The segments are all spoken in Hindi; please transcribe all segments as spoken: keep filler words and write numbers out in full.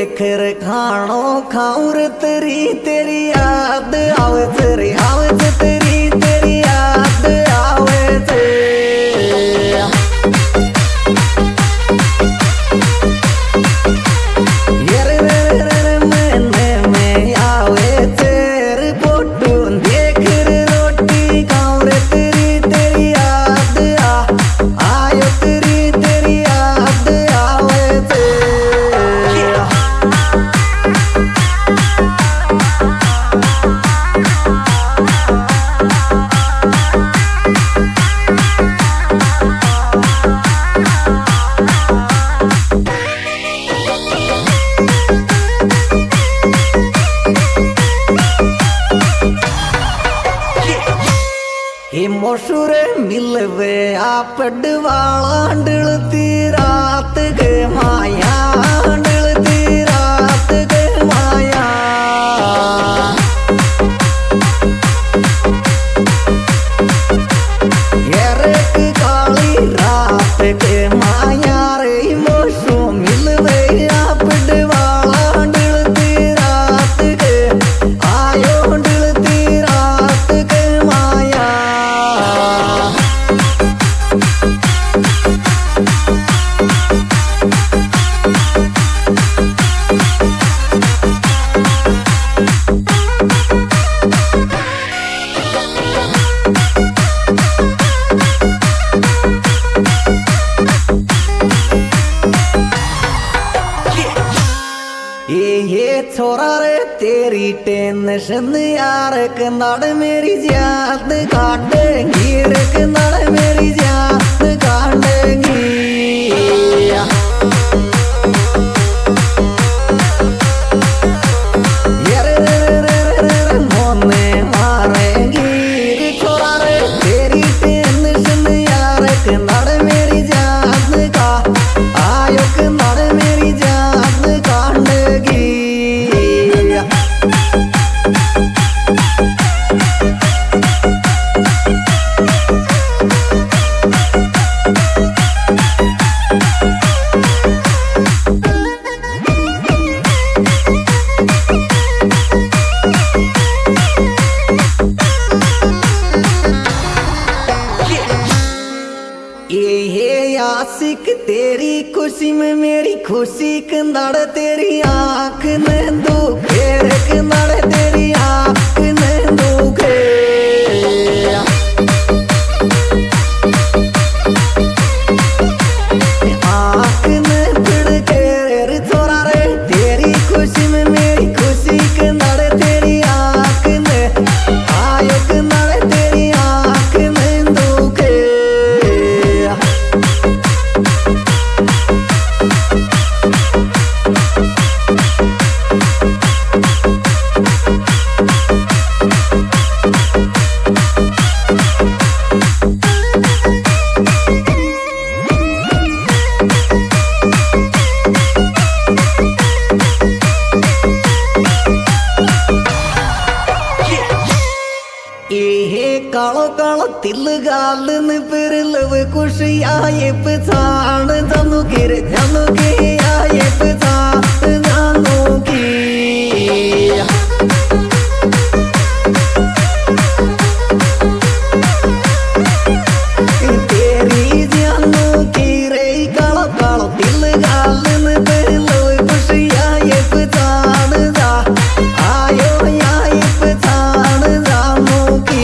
देख रे खानो खाऊर तेरी तेरी याद आवे तेरी आवे तेरी तेरी याद आवे मोशुरे मिलवे आप डवाला डलती रात के माया डलती रात के माया एक काली रात के माया रे मोशु मिलवे आप डवाला डलती रात के आयो डलती रात के माया छोरा रे तेरी टेंशन यार कनाड़ मेरी जात काटेंगी रे कनाड़ मेरी जात काटेंगी यार रे रे रे रे मोने मारेंगी छोरा रे तेरी टेंशन यार कनाड़ मेरी जात का आयो कनाड़ मेरी जात काटेंगी आशिक तेरी खुशी में मेरी खुशी कंदड़ तेरी आँख ने दुखे रे कंदड़ तेरी आँख ने दुखे आँख ने फिड़के रे छोरा रे तेरी खुशी में मेरी खुशी कंदड़ तेरी आँख ने आयो कंदड़ तेरी आँख ने दुखे कालो कालो तिल गाल न फिर लव कुछ आए पछाण जानू की रे जानू की आए पछाण जानू की तेरी जानू की रे कालो कालो तिल गाल न फिर लव कुछ आए पछाण जा आयो आए पछाण जानू की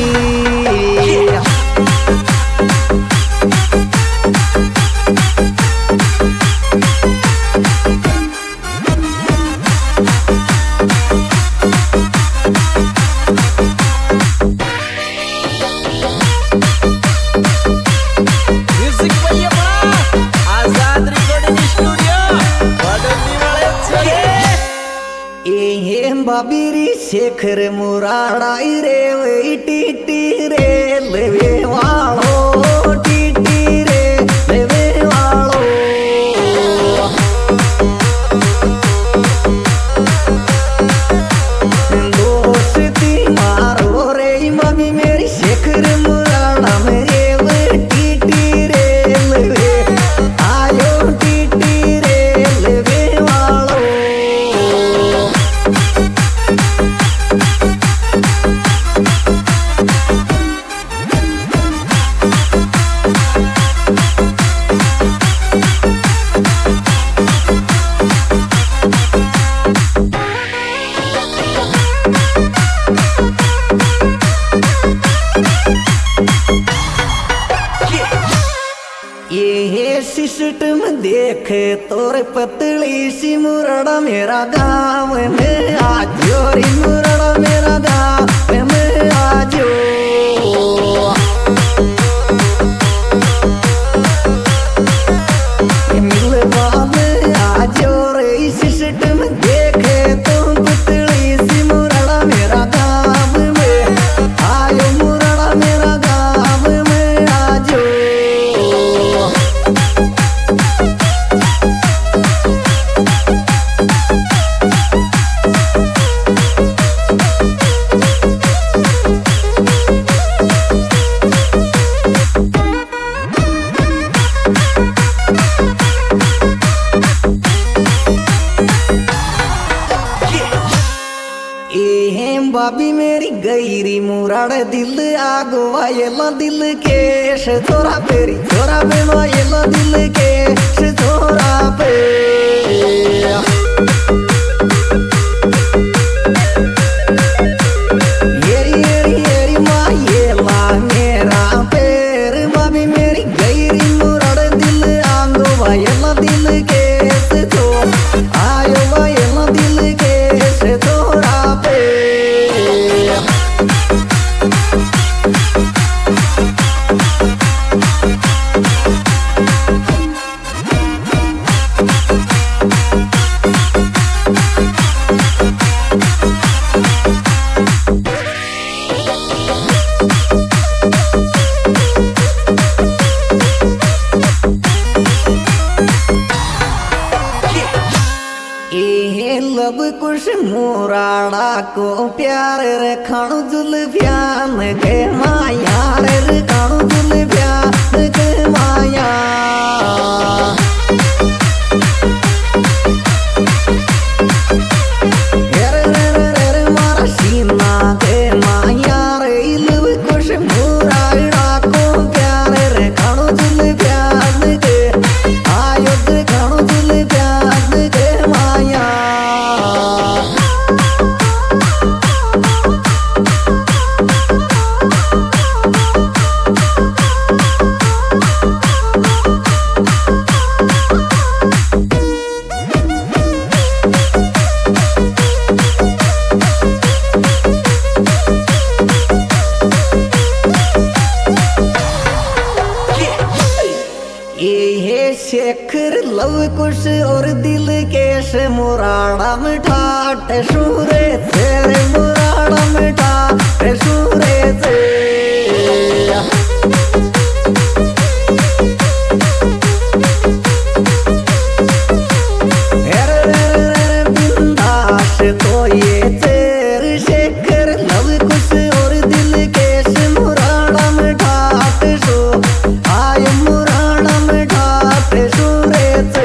बाबीरी शेखर मुराड़ाई रे वे टीटी रे लेवे वालो टीटी रे लेवे वालो दोस्ती मारो रे मम्मी मेरी शेखर मुराड़ा मेरे वे टीटी रे लेवे आयो टीटी रे लेवे वालो देख तोरे पतली सी मुरड़ा मेरा गाँव में आजो रे मुरड़ा मेरा गाँव में आजो मिल बाद आजो रे सिस्टम देखे तुम पतली सी मुरड़ा मेरा गाँव में आयो मुरड़ा मेरा गाँव में आजो बाबी मेरी गईरी मुराड़ दिल आगो वायला दिल केश थोड़ा पेरी थोड़ा पे वायला दिल केश थोड़ा पे येरी येरी येरी मायला मेरा पेर बाबी मेरी गईरी मुराड़ दिल आगो वायला दिल केश थो आयो वायला दिल केश थोड़ा पे लब कुछ मुराड़ा को प्यार रे खाणु जुल्फियान के माया रे खाणु जुल्फियान के माया रे रे रे रे मारा सीना के माया रे लब कुछ मुराड़ा को प्यार रे खाणु जुल्फियान के आयो रे खाणु जुल्फियान के माया शेखर लव कुछ और दिल केश मुराड़ा मिठाट सूरे तेरे मुराड़ा मिठाट सूरे से बिंदास तो ये तेरे शेखर लव कुछ और दिल केश मुराड़ा मिठाट सो आय मुराड़ा मिठाट सूरे से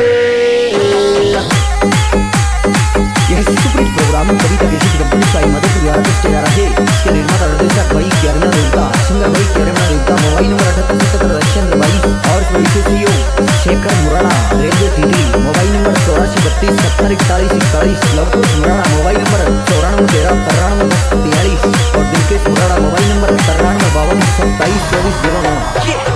यह सुपरहिट प्रोग्राम कविता केसी की कंपनी का मदद द्वारा पेश किया जा रहा है। इसके निर्माता निर्देशक भाई केरना देवता, सिंगर भाई केरना देवता, मोबाइल नंबर अठहत्तर सत्तर रशियन भाई और Vishesh Shekhar Murada railway Delhi, mobile number चौरासी बत्तीस सत्तर इकतालीस इकतालीस, लवकुश मुराड़ा मोबाइल नंबर चौरानवे तेरह तिरानवे दस तिरालीस और दिलकेश मुराड़ा मोबाइल नंबर तिरानवे बावन सत्ताईस चौबीस जीरो नौ।